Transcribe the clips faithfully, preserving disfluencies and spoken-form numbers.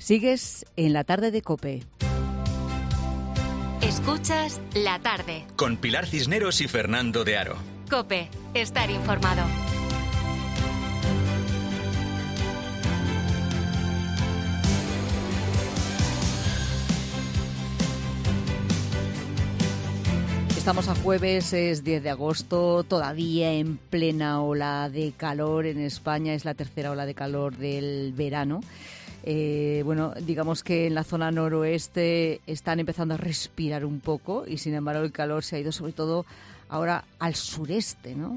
Sigues en la tarde de COPE. Escuchas La Tarde. Con Pilar Cisneros y Fernando de Aro. COPE, estar informado. Estamos a jueves, es diez de agosto, todavía en plena ola de calor en España, es la tercera ola de calor del verano. Eh, bueno, digamos que en la zona noroeste están empezando a respirar un poco y sin embargo el calor se ha ido sobre todo ahora al sureste, ¿no?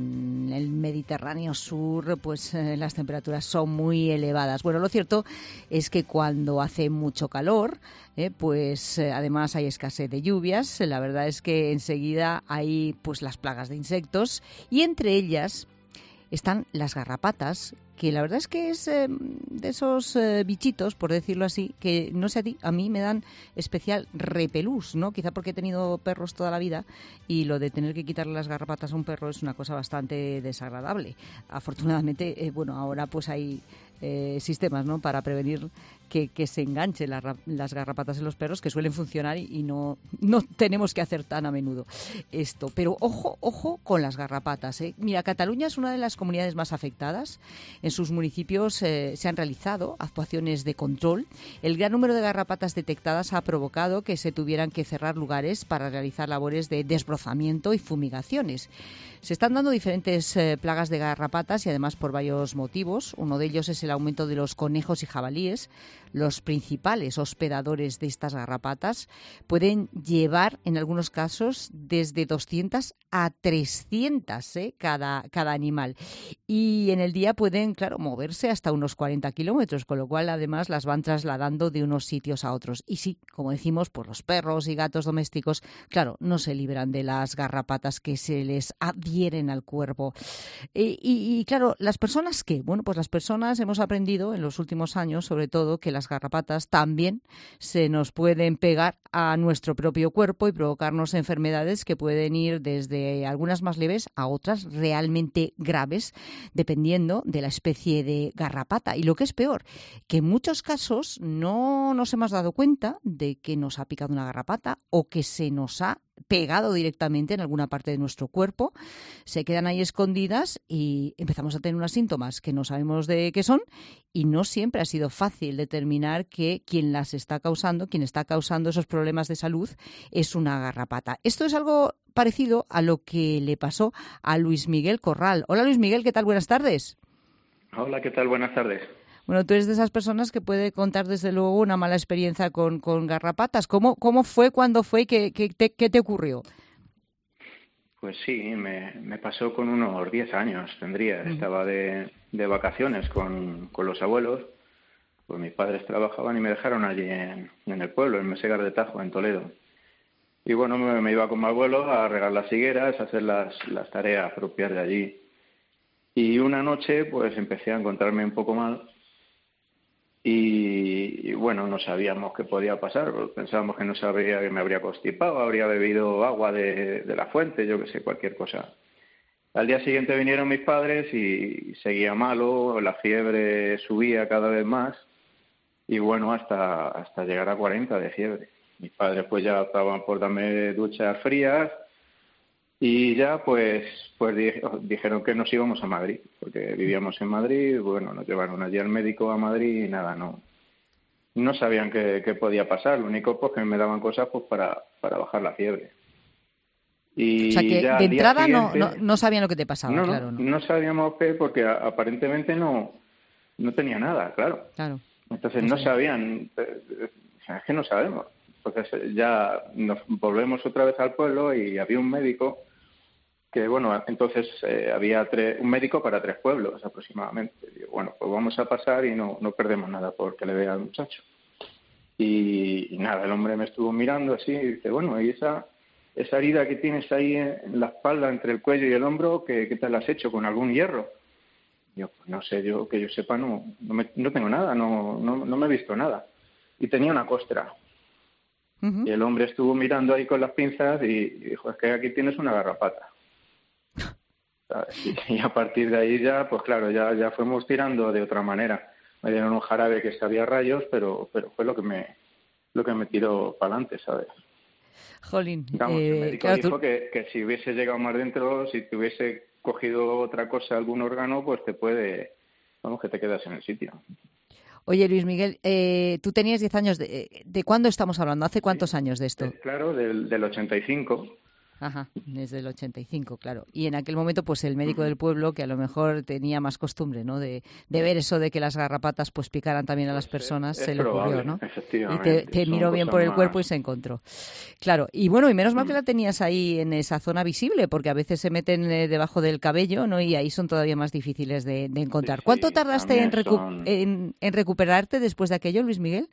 En el Mediterráneo sur, pues eh, las temperaturas son muy elevadas. Bueno, lo cierto es que cuando hace mucho calor, eh, pues eh, además hay escasez de lluvias. La verdad es que enseguida hay pues las plagas de insectos y entre ellas están las garrapatas, que la verdad es que es eh, de esos eh, bichitos, por decirlo así, que no sé a ti, a mí me dan especial repelús, ¿no? Quizá porque he tenido perros toda la vida y lo de tener que quitarle las garrapatas a un perro es una cosa bastante desagradable. Afortunadamente, eh, bueno, ahora pues hay eh, sistemas, ¿no?, para prevenir que, que se enganchen las, las garrapatas en los perros, que suelen funcionar y, y no, no tenemos que hacer tan a menudo esto. Pero ojo, ojo con las garrapatas, ¿eh? Mira, Cataluña es una de las comunidades más afectadas. En sus municipios eh, se han realizado actuaciones de control. El gran número de garrapatas detectadas ha provocado que se tuvieran que cerrar lugares para realizar labores de desbrozamiento y fumigaciones. Se están dando diferentes eh, plagas de garrapatas y además por varios motivos. Uno de ellos es el aumento de los conejos y jabalíes. Los principales hospedadores de estas garrapatas pueden llevar, en algunos casos, desde doscientas a trescientas ¿eh? cada, cada animal. Y en el día pueden, claro, moverse hasta unos cuarenta kilómetros, con lo cual, además, las van trasladando de unos sitios a otros. Y sí, como decimos, pues los perros y gatos domésticos, claro, no se libran de las garrapatas que se les adhieren al cuerpo. Y, y, y claro, ¿las personas qué? Bueno, pues las personas hemos aprendido en los últimos años, sobre todo, que las garrapatas también se nos pueden pegar a nuestro propio cuerpo y provocarnos enfermedades que pueden ir desde algunas más leves a otras realmente graves, dependiendo de la especie de garrapata. Y lo que es peor, que en muchos casos no nos hemos dado cuenta de que nos ha picado una garrapata o que se nos ha pegado directamente en alguna parte de nuestro cuerpo, se quedan ahí escondidas y empezamos a tener unos síntomas que no sabemos de qué son y no siempre ha sido fácil determinar que quien las está causando, quien está causando esos problemas de salud es una garrapata. Esto es algo parecido a lo que le pasó a Luis Miguel Corral. Hola Luis Miguel, ¿qué tal? Buenas tardes. Hola, ¿qué tal? Buenas tardes. Bueno, tú eres de esas personas que puede contar desde luego una mala experiencia con, con garrapatas. ¿Cómo, cómo fue, cuándo fue y qué, qué, te, qué te ocurrió? Pues sí, me, me pasó con unos diez años, tendría. Mm. Estaba de, de vacaciones con, con los abuelos. Pues mis padres trabajaban y me dejaron allí en, en el pueblo, en Mesegar de Tajo, en Toledo. Y bueno, me, me iba con mi abuelo a regar las higueras, a hacer las, las tareas propias de allí. Y una noche pues empecé a encontrarme un poco mal. Y, y bueno, no sabíamos qué podía pasar, pensábamos que no sabría que me habría constipado, habría bebido agua de, de la fuente, yo qué sé, cualquier cosa. Al día siguiente vinieron mis padres y seguía malo, la fiebre subía cada vez más y bueno, hasta, hasta llegar a cuarenta de fiebre. Mis padres pues ya estaban por darme duchas frías y ya pues pues dijeron que nos íbamos a Madrid, porque vivíamos en Madrid. Bueno, nos llevaron allí al médico a Madrid y nada, no no sabían qué, qué podía pasar. Lo único pues que me daban cosas pues para, para bajar la fiebre. Y o sea que ya de entrada siguiente, no, no, no sabían lo que te pasaba, no, claro. No, no, no sabíamos qué, porque aparentemente no, no tenía nada, claro. Claro. Entonces no, no sé. sabían, es que no sabemos. Entonces ya nos volvemos otra vez al pueblo y había un médico que, bueno, entonces eh, había tres, un médico para tres pueblos aproximadamente. Y digo, bueno, pues vamos a pasar y no, no perdemos nada porque le vea al muchacho. Y, y nada, el hombre me estuvo mirando así y dice, bueno, ¿y esa, esa herida que tienes ahí en la espalda, entre el cuello y el hombro, qué, qué tal la has hecho? ¿Con algún hierro? Y yo, pues no sé, yo que yo sepa, no no, me, no tengo nada, no, no, no me he visto nada. Y tenía una costra. Uh-huh. Y el hombre estuvo mirando ahí con las pinzas y, y dijo, es que aquí tienes una garrapata. ¿Sabes? Y a partir de ahí ya, pues claro, ya, ya fuimos tirando de otra manera. me dieron un jarabe que sabía rayos, pero pero fue lo que me lo que me tiró para adelante, ¿sabes? Jolín, Vamos, eh, el médico claro, dijo tú... que, que si hubiese llegado más dentro, si te hubiese cogido otra cosa, algún órgano, pues te puede, vamos, que te quedas en el sitio. Oye, Luis Miguel, eh, tú tenías diez años. De, ¿De cuándo estamos hablando? ¿Hace cuántos Sí, años de esto? eh, claro, del, del ochenta y cinco. Ajá, desde el ochenta y cinco, claro. Y en aquel momento, pues el médico Uh-huh. del pueblo, que a lo mejor tenía más costumbre, ¿no? De, de ver eso de que las garrapatas pues picaran también a las Pues personas, es, se es le ocurrió, probable, ¿no? Y te, efectivamente. te Son miró bien cosas por el más... cuerpo y se encontró. Claro, y bueno, y menos mal que Mm. la tenías ahí en esa zona visible, porque a veces se meten eh, debajo del cabello, ¿no? Y ahí son todavía más difíciles de, de Sí, encontrar. ¿Cuánto sí, tardaste en, también recu- son... en, en recuperarte después de aquello, Luis Miguel?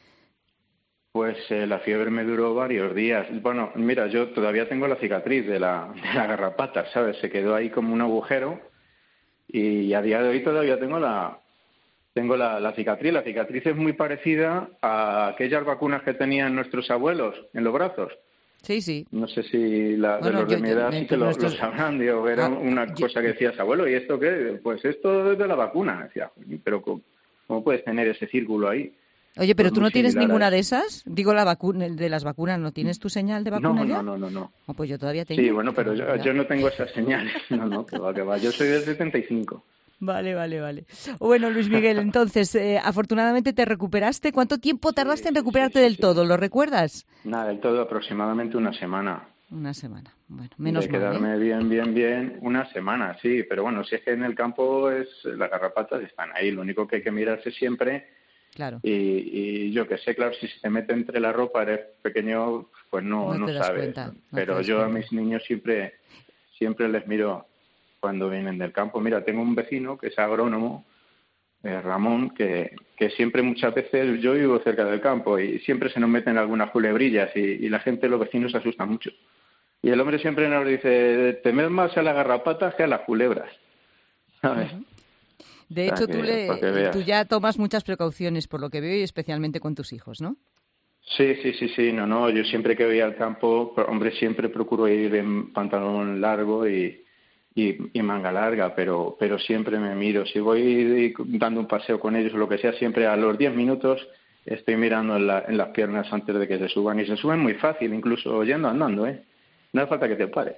Pues eh, la fiebre me duró varios días. Bueno, mira, yo todavía tengo la cicatriz de la, de la garrapata, ¿sabes? Se quedó ahí como un agujero y a día de hoy todavía tengo la tengo la, la cicatriz. La cicatriz es muy parecida a aquellas vacunas que tenían nuestros abuelos en los brazos. Sí, sí. No sé si la, de Bueno, los yo, de mi yo- edad sí que entre lo, lo nuestros... sabrán. Digo, era ah, una yo- cosa que decías, abuelo, ¿y esto qué? Pues esto es de la vacuna. Decía, pero ¿cómo, cómo puedes tener ese círculo ahí? Oye, pero Pues tú muy no tienes similar a ninguna eso. de esas. Digo, la vacuna, de las vacunas, ¿no tienes tu señal de vacuna No, no, ya? no, no, no. Oh, pues yo todavía Sí, tengo. bueno, Qué pero yo, barbaridad. yo no tengo esas señales. No, no, que va, que va. Yo soy del setenta y cinco. Vale, vale, vale. Bueno, Luis Miguel, entonces, eh, afortunadamente te recuperaste. ¿Cuánto tiempo tardaste en Sí, sí, sí, recuperarte sí, del sí. todo? ¿Lo recuerdas? Nada, del todo aproximadamente una semana. Una semana. Bueno, De menos mal, ¿eh? quedarme bien, bien, bien, una semana, sí. Pero bueno, si es que en el campo es las garrapatas están ahí. Lo único que hay que mirarse siempre. Claro, Y, y yo que sé, claro, si se te mete entre la ropa, eres pequeño, pues no, no no te das sabes. cuenta, no te Pero das yo a cuenta. mis niños siempre, siempre les miro cuando vienen del campo. Mira, tengo un vecino que es agrónomo, eh, Ramón, que, que siempre muchas veces, yo vivo cerca del campo y siempre se nos meten algunas culebrillas y, y la gente, los vecinos se asustan mucho. Y el hombre siempre nos dice, temed más a las garrapatas que a las culebras, ¿sabes? Ujú. De O sea, hecho, que, tú, para que le, veas. tú ya tomas muchas precauciones, por lo que veo, y especialmente con tus hijos, ¿no? Sí, sí, sí, sí, no, no, yo siempre que voy al campo, pero, hombre, siempre procuro ir en pantalón largo y, y, y manga larga, pero, pero siempre me miro. Si voy dando un paseo con ellos o lo que sea, siempre a los diez minutos estoy mirando en, la, en las piernas antes de que se suban. Y se suben muy fácil, incluso yendo andando, ¿eh? No hace falta que te pares.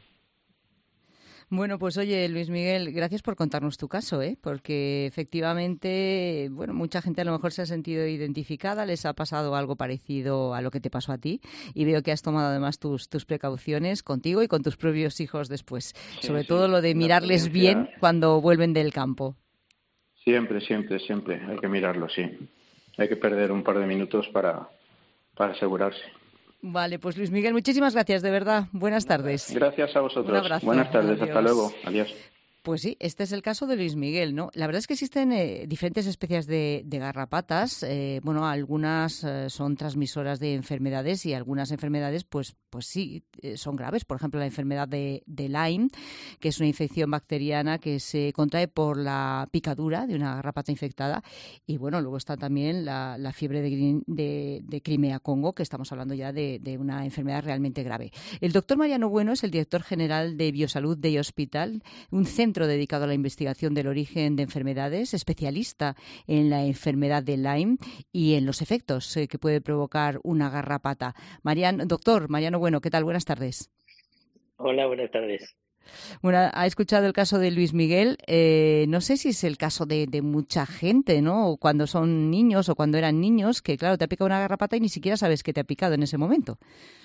Bueno, pues oye, Luis Miguel, gracias por contarnos tu caso, ¿eh? Porque efectivamente, bueno, mucha gente a lo mejor se ha sentido identificada, les ha pasado algo parecido a lo que te pasó a ti y veo que has tomado además tus, tus precauciones contigo y con tus propios hijos después. Sí, Sobre sí, todo lo de la mirarles experiencia- bien cuando vuelven del campo. Siempre, siempre, siempre hay que mirarlo, sí. Hay que perder un par de minutos para, para asegurarse. Vale, pues Luis Miguel, muchísimas gracias, de verdad. Buenas tardes. Gracias a vosotros. Un abrazo. Buenas tardes, Adiós. hasta luego. Adiós. Pues sí, este es el caso de Luis Miguel, ¿no? La verdad es que existen eh, diferentes especies de, de garrapatas. Eh, bueno, algunas eh, son transmisoras de enfermedades y algunas enfermedades, pues, pues sí, eh, son graves. Por ejemplo, la enfermedad de, de Lyme, que es una infección bacteriana que se contrae por la picadura de una garrapata infectada. Y bueno, luego está también la, la fiebre de, Grin- de, de Crimea-Congo, que estamos hablando ya de, de una enfermedad realmente grave. El doctor Mariano Bueno es el director general de Biosalud de Hospital, un centro dedicado a la investigación del origen de enfermedades, especialista en la enfermedad de Lyme y en los efectos eh, que puede provocar una garrapata. Mariano, doctor Mariano Bueno, ¿qué tal? Buenas tardes. Hola, buenas tardes. Bueno, ha escuchado el caso de Luis Miguel. Eh, no sé si es el caso de, de mucha gente, ¿no? O cuando son niños o cuando eran niños, que claro, te ha picado una garrapata y ni siquiera sabes que te ha picado en ese momento.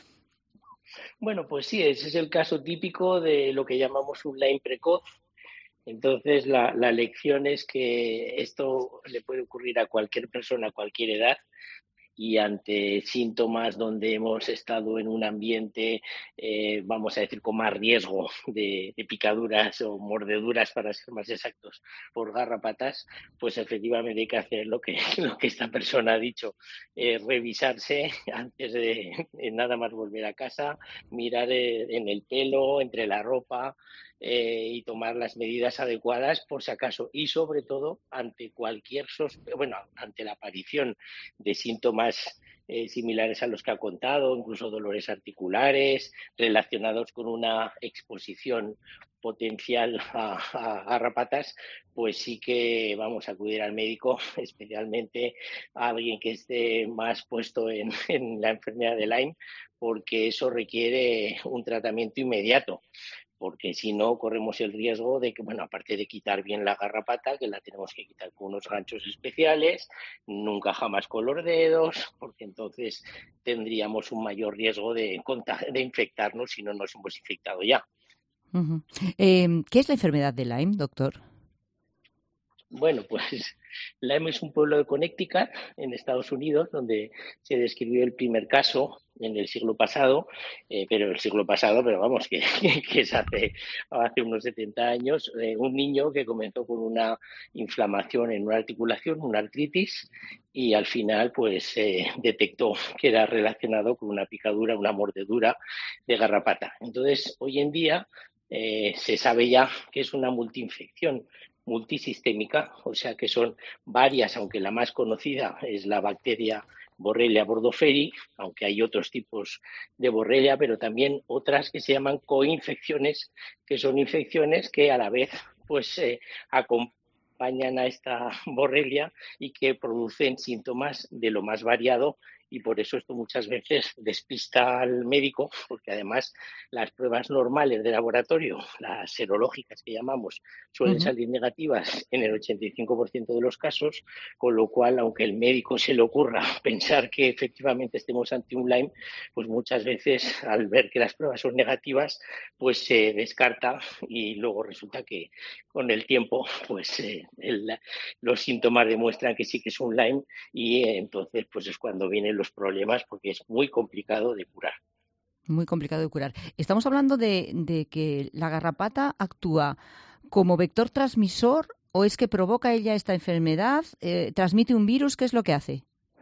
Bueno, pues sí, ese es el caso típico de lo que llamamos un Lyme precoz. Entonces, la, la lección es que esto le puede ocurrir a cualquier persona a cualquier edad y ante síntomas donde hemos estado en un ambiente, eh, vamos a decir, con más riesgo de, de picaduras o mordeduras, para ser más exactos, por garrapatas, pues efectivamente hay que hacer lo que, lo que esta persona ha dicho, eh, revisarse antes de, de nada más volver a casa, mirar eh, en el pelo, entre la ropa, Eh, y tomar las medidas adecuadas por si acaso y sobre todo ante cualquier sospe- bueno, ante la aparición de síntomas eh, similares a los que ha contado, incluso dolores articulares relacionados con una exposición potencial a, a garrapatas, pues sí que vamos a acudir al médico, especialmente a alguien que esté más puesto en, en la enfermedad de Lyme, porque eso requiere un tratamiento inmediato, porque si no corremos el riesgo de que, bueno, aparte de quitar bien la garrapata, que la tenemos que quitar con unos ganchos especiales, nunca jamás con los dedos, porque entonces tendríamos un mayor riesgo de, de infectarnos si no nos hemos infectado ya. Uh-huh. Eh, ¿Qué es la enfermedad de Lyme, doctor? Bueno, pues Lyme es un pueblo de Connecticut, en Estados Unidos, donde se describió el primer caso en el siglo pasado, eh, pero el siglo pasado, pero vamos, que, que es hace, hace unos setenta años, eh, un niño que comenzó con una inflamación en una articulación, una artritis, y al final pues eh, detectó que era relacionado con una picadura, una mordedura de garrapata. Entonces, hoy en día eh, se sabe ya que es una multiinfección multisistémica, o sea que son varias, aunque la más conocida es la bacteria Borrelia burgdorferi, aunque hay otros tipos de Borrelia, pero también otras que se llaman coinfecciones, que son infecciones que a la vez pues eh, acompañan a esta Borrelia y que producen síntomas de lo más variado. Y por eso esto muchas veces despista al médico, porque además las pruebas normales de laboratorio, las serológicas que llamamos, suelen uh-huh. salir negativas en el ochenta y cinco por ciento de los casos, con lo cual, aunque el médico se le ocurra pensar que efectivamente estemos ante un Lyme, pues muchas veces al ver que las pruebas son negativas, pues se descarta y luego resulta que con el tiempo pues eh, el, los síntomas demuestran que sí que es un Lyme y eh, entonces pues es cuando vienen los problemas, porque es muy complicado de curar. Muy complicado de curar. Estamos hablando de, de que la garrapata actúa como vector transmisor, o es que provoca ella esta enfermedad, eh, transmite un virus. ¿Qué es lo que hace?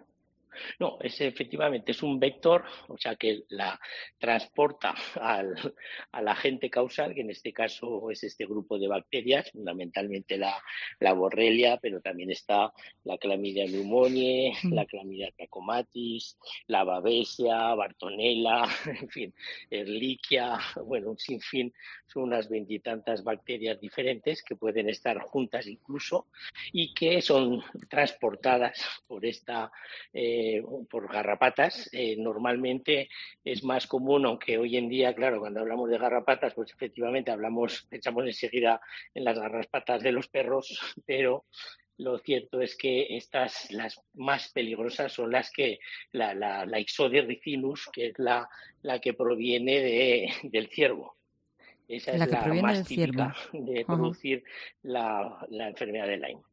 No, es efectivamente es un vector, o sea que la transporta al, al agente causal, que en este caso es este grupo de bacterias, fundamentalmente la, la Borrelia, pero también está la Chlamydia pneumoniae, mm. la Chlamydia trachomatis, la Babesia, Bartonella, en fin, Ehrlichia, bueno, un sinfín, son unas veintitantas bacterias diferentes que pueden estar juntas incluso y que son transportadas por esta eh, por garrapatas. Eh, normalmente es más común, aunque hoy en día, claro, cuando hablamos de garrapatas, pues efectivamente hablamos, pensamos enseguida en las garrapatas de los perros, pero lo cierto es que estas, las más peligrosas, son las que, la, la, la Ixodes ricinus, que es la, la que proviene de, del ciervo. Esa la es que la proviene más del típica ciervo. de producir uh-huh. la, la enfermedad de Lyme.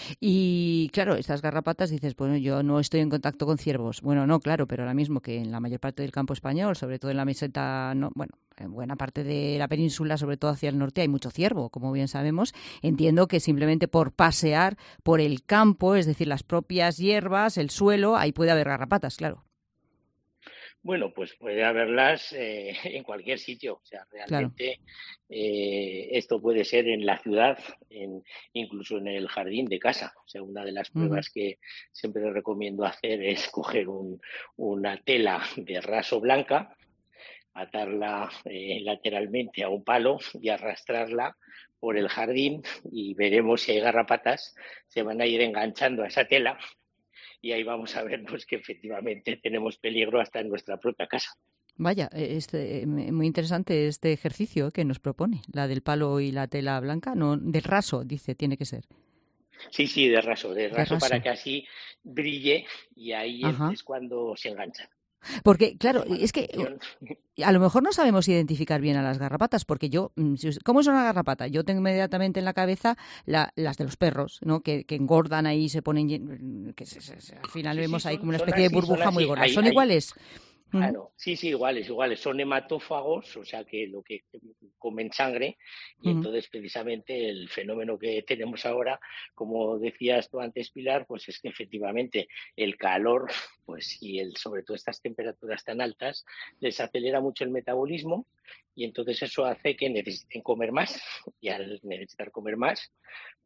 Y claro, estas garrapatas dices, bueno, yo no estoy en contacto con ciervos. Bueno, no, claro, pero ahora mismo que en la mayor parte del campo español, sobre todo en la meseta, no, bueno, en buena parte de la península, sobre todo hacia el norte, hay mucho ciervo, como bien sabemos. Entiendo que simplemente por pasear por el campo, es decir, las propias hierbas, el suelo, ahí puede haber garrapatas, claro. Bueno, pues puede haberlas eh, en cualquier sitio. O sea, realmente claro. eh, esto puede ser en la ciudad, en, incluso en el jardín de casa. O sea, una de las pruebas uh-huh. que siempre recomiendo hacer es coger un, una tela de raso blanca, atarla eh, lateralmente a un palo y arrastrarla por el jardín y veremos si hay garrapatas. Se van a ir enganchando a esa tela. Y ahí vamos a ver pues, que efectivamente tenemos peligro hasta en nuestra propia casa. Vaya, este, muy interesante este ejercicio que nos propone, la del palo y la tela blanca, no, del raso, dice, tiene que ser. Sí, sí, de raso, de raso, de raso. Para que así brille y ahí Ajá. es cuando se enganchan. Porque, claro, es que a lo mejor no sabemos identificar bien a las garrapatas, porque yo, ¿cómo es una garrapata? Yo tengo inmediatamente en la cabeza la, las de los perros, ¿no? Que, que engordan ahí, se ponen, que se, se, al final sí, vemos sí, ahí como una especie así, de burbuja muy gorda. Hay, ¿Son hay, iguales? Claro, sí, sí, iguales, iguales. Son hematófagos, o sea que lo que comen sangre, y uh-huh. entonces precisamente el fenómeno que tenemos ahora, como decías tú antes, Pilar, pues es que efectivamente el calor, pues y el, sobre todo estas temperaturas tan altas, les acelera mucho el metabolismo y entonces eso hace que necesiten comer más y al necesitar comer más,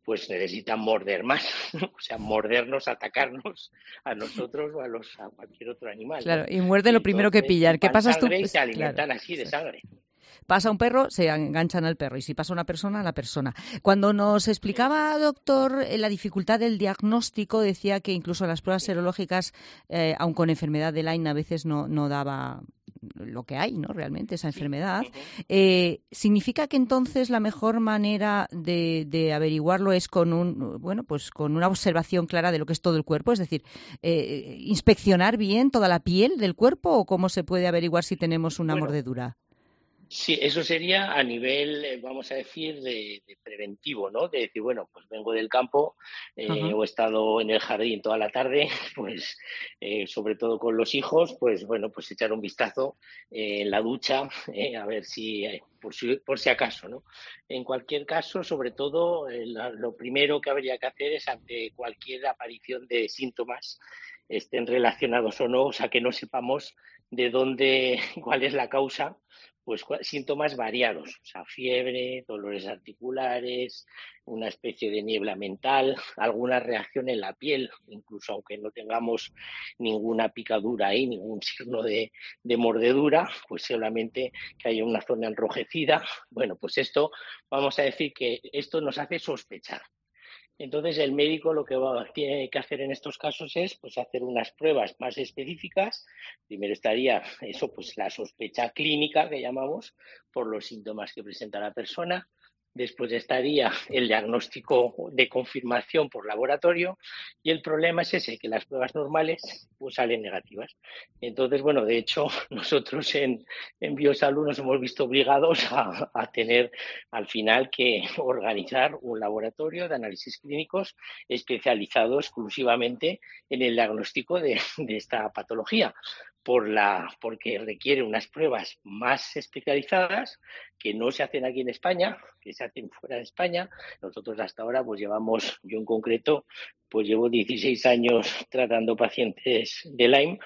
pues necesitan morder más, ¿no? O sea, mordernos, atacarnos a nosotros o a los a cualquier otro animal, ¿no? Claro, y muerden lo primero que Entonces, pillan. ¿Qué chupan pasas tú? sangre y Pues, se alimentan claro, así de sí. sangre. Pasa un perro, se enganchan al perro. Y si pasa una persona, a la persona. Cuando nos explicaba, doctor, eh, la dificultad del diagnóstico, decía que incluso las pruebas serológicas, eh, aun con enfermedad de Lyme, a veces no, no daba lo que hay, ¿no? Realmente, esa enfermedad. Eh, ¿Significa que entonces la mejor manera de, de averiguarlo es con un, bueno, pues con una observación clara de lo que es todo el cuerpo? Es decir, eh, ¿inspeccionar bien toda la piel del cuerpo o cómo se puede averiguar si tenemos una Bueno, mordedura? sí, eso sería a nivel, eh, vamos a decir, de, de preventivo, ¿no? De decir, bueno, pues vengo del campo eh, Ajá. o he estado en el jardín toda la tarde, pues eh, sobre todo con los hijos, pues bueno, pues echar un vistazo eh, en la ducha, eh, a ver si, eh, por si, por si acaso, ¿no? En cualquier caso, sobre todo, eh, la- lo primero que habría que hacer es ante cualquier aparición de síntomas, estén relacionados o no, o sea, que no sepamos de dónde, cuál es la causa, pues síntomas variados, o sea, fiebre, dolores articulares, una especie de niebla mental, alguna reacción en la piel, incluso aunque no tengamos ninguna picadura ahí, ningún signo de, de mordedura, pues solamente que haya una zona enrojecida. Bueno, pues esto, vamos a decir que esto nos hace sospechar. Entonces, el médico lo que va, tiene que hacer en estos casos es pues, hacer unas pruebas más específicas. Primero estaría eso, pues la sospecha clínica que llamamos por los síntomas que presenta la persona. Después estaría el diagnóstico de confirmación por laboratorio y el problema es ese, que las pruebas normales pues salen negativas. Entonces, bueno, de hecho, nosotros en, en Biosalud nos hemos visto obligados a, a tener al final que organizar un laboratorio de análisis clínicos especializado exclusivamente en el diagnóstico de, de esta patología, por la, porque requiere unas pruebas más especializadas que no se hacen aquí en España, que se hacen fuera de España. Nosotros hasta ahora pues llevamos, yo en concreto, pues llevo dieciséis años tratando pacientes de Lyme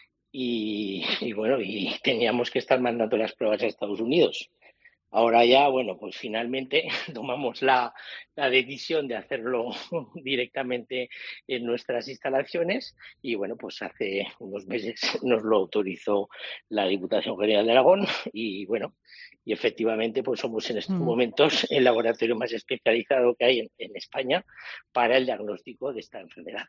y, y bueno, y teníamos que estar mandando las pruebas a Estados Unidos. Ahora ya, bueno, pues finalmente tomamos la, la decisión de hacerlo directamente en nuestras instalaciones y bueno, pues hace unos meses nos lo autorizó la Diputación General de Aragón y bueno, y efectivamente pues somos en estos Mm. momentos el laboratorio más especializado que hay en, en España para el diagnóstico de esta enfermedad.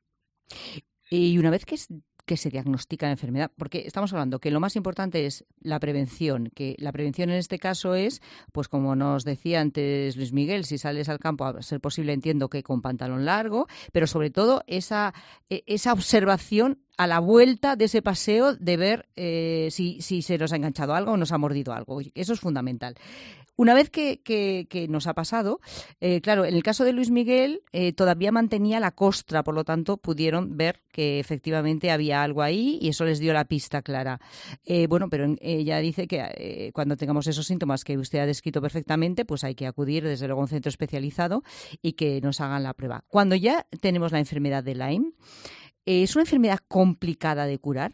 Y una vez que, es, que se diagnostica la enfermedad, porque estamos hablando que lo más importante es la prevención, que la prevención en este caso es, pues como nos decía antes Luis Miguel, si sales al campo, a ser posible, entiendo que con pantalón largo, pero sobre todo esa, esa observación a la vuelta de ese paseo de ver eh, si, si se nos ha enganchado algo o nos ha mordido algo. Eso es fundamental. Una vez que, que, que nos ha pasado, eh, claro, en el caso de Luis Miguel eh, todavía mantenía la costra, por lo tanto pudieron ver que efectivamente había algo ahí y eso les dio la pista clara. Eh, bueno, pero ella dice que eh, cuando tengamos esos síntomas que usted ha descrito perfectamente, pues hay que acudir desde luego a un centro especializado y que nos hagan la prueba. Cuando ya tenemos la enfermedad de Lyme, eh, ¿es una enfermedad complicada de curar?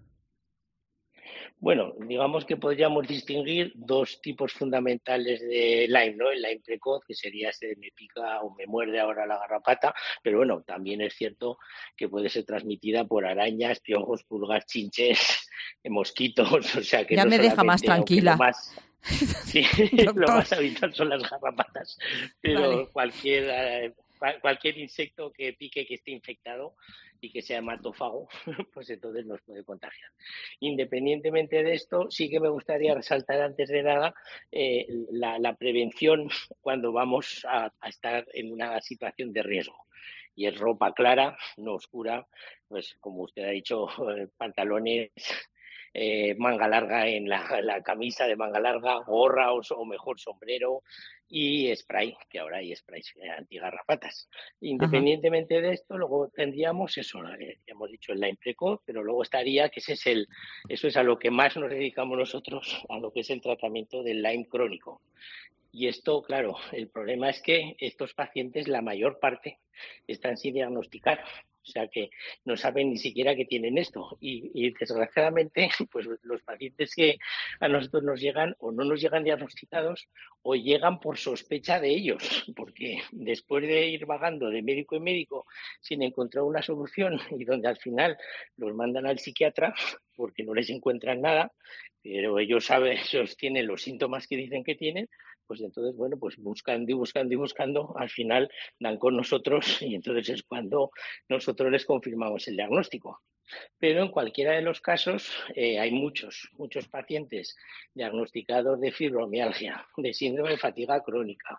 Bueno, digamos que podríamos distinguir dos tipos fundamentales de Lyme, ¿no? El Lyme precoz, que sería ese de me pica o me muerde ahora la garrapata, pero bueno, también es cierto que puede ser transmitida por arañas, piojos, pulgas, chinches, mosquitos, o sea que Ya no me deja más solamente, aunque lo tranquila. más... Sí, lo más habitual son las garrapatas, pero Vale. cualquier, eh, cualquier insecto que pique, que esté infectado y que sea hematófago, pues entonces nos puede contagiar. Independientemente de esto, sí que me gustaría resaltar antes de nada eh, la, la prevención cuando vamos a, a estar en una situación de riesgo. Y es ropa clara, no oscura, pues como usted ha dicho, eh, pantalones Eh, manga larga en la, la camisa de manga larga, gorra o, o mejor sombrero y spray, que ahora hay sprays antigarrapatas. Ajá. Independientemente de esto, luego tendríamos eso, eh, ya hemos dicho el Lyme precoz, pero luego estaría que ese es el, eso es a lo que más nos dedicamos nosotros, a lo que es el tratamiento del Lyme crónico. Y esto, claro, el problema es que estos pacientes, la mayor parte, están sin diagnosticar. O O sea que no saben ni siquiera que tienen esto. Y, y desgraciadamente, pues los pacientes que a nosotros nos llegan o no nos llegan diagnosticados o llegan por sospecha de ellos, porque después de ir vagando de médico en médico sin encontrar una solución y donde al final los mandan al psiquiatra porque no les encuentran nada, pero ellos saben, ellos tienen los síntomas que dicen que tienen, pues entonces, bueno, pues buscando y buscando y buscando, al final dan con nosotros y entonces es cuando nosotros les confirmamos el diagnóstico. Pero en cualquiera de los casos eh, hay muchos, muchos pacientes diagnosticados de fibromialgia, de síndrome de fatiga crónica,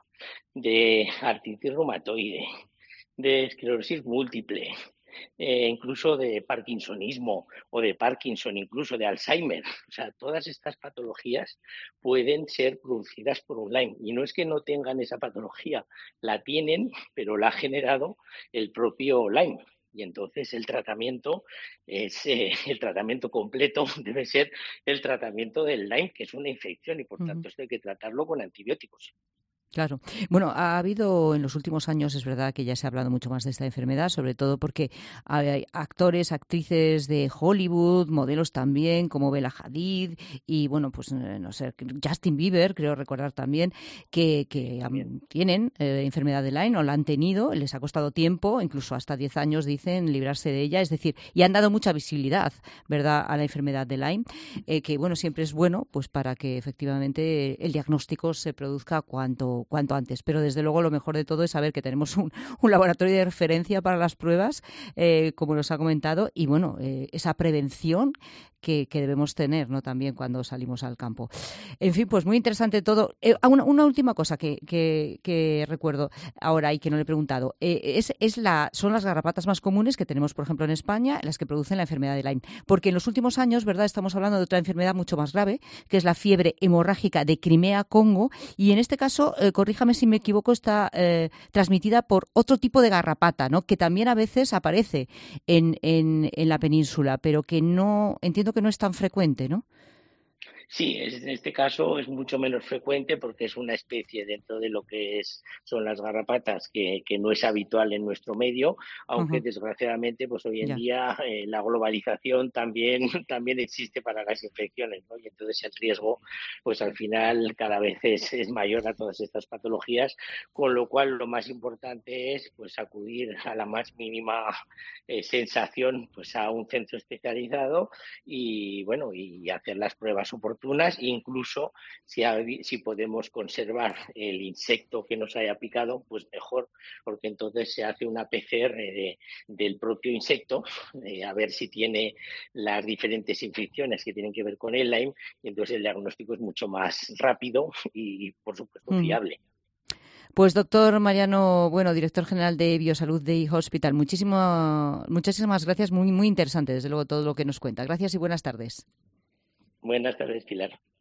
de artritis reumatoide, de esclerosis múltiple, eh, incluso de parkinsonismo o de Parkinson, incluso de Alzheimer. O sea, todas estas patologías pueden ser producidas por un Lyme. Y no es que no tengan esa patología, la tienen, pero la ha generado el propio Lyme. Y entonces el tratamiento es eh, el tratamiento completo debe ser el tratamiento del Lyme, que es una infección y por tanto uh-huh. esto hay que tratarlo con antibióticos. Claro. Bueno, ha habido en los últimos años, es verdad que ya se ha hablado mucho más de esta enfermedad, sobre todo porque hay actores, actrices de Hollywood, modelos también, como Bella Hadid y, bueno, pues no sé, Justin Bieber, creo recordar también, que, que tienen eh, enfermedad de Lyme o la han tenido, les ha costado tiempo, incluso hasta diez años, dicen, librarse de ella, es decir, y han dado mucha visibilidad, ¿verdad?, a la enfermedad de Lyme, eh, que, bueno, siempre es bueno, pues para que efectivamente el diagnóstico se produzca cuanto cuanto antes, pero desde luego lo mejor de todo es saber que tenemos un, un laboratorio de referencia para las pruebas, eh, como nos ha comentado, y bueno, eh, esa prevención que, que debemos tener, ¿no?, también cuando salimos al campo. En fin, pues muy interesante todo. Eh, una, una última cosa que, que, que recuerdo ahora y que no le he preguntado, eh, es, es la, son las garrapatas más comunes que tenemos, por ejemplo, en España, las que producen la enfermedad de Lyme, porque en los últimos años, ¿verdad?, estamos hablando de otra enfermedad mucho más grave, que es la fiebre hemorrágica de Crimea-Congo, y en este caso, eh, corríjame si me equivoco, está eh, transmitida por otro tipo de garrapata, ¿no?, que también a veces aparece en, en, en la península, pero que no, entiendo que no es tan frecuente, ¿no? Sí, en este caso es mucho menos frecuente porque es una especie dentro de lo que es, son las garrapatas que, que no es habitual en nuestro medio, aunque uh-huh. desgraciadamente pues hoy en ya. día eh, la globalización también, también existe para las infecciones, ¿no? Y entonces el riesgo pues al final cada vez es, es mayor a todas estas patologías, con lo cual lo más importante es pues acudir a la más mínima eh, sensación pues a un centro especializado y bueno y hacer las pruebas oportunas. Incluso si, hay, si podemos conservar el insecto que nos haya picado, pues mejor, porque entonces se hace una P C R de, del propio insecto, eh, a ver si tiene las diferentes infecciones que tienen que ver con el Lyme, y entonces el diagnóstico es mucho más rápido y, por supuesto, mm. fiable. Pues doctor Mariano, bueno, director general de Biosalud de eHospital, muchísimo, muchísimas gracias, muy, muy interesante, desde luego, todo lo que nos cuenta. Gracias y buenas tardes. Buenas tardes, Pilar.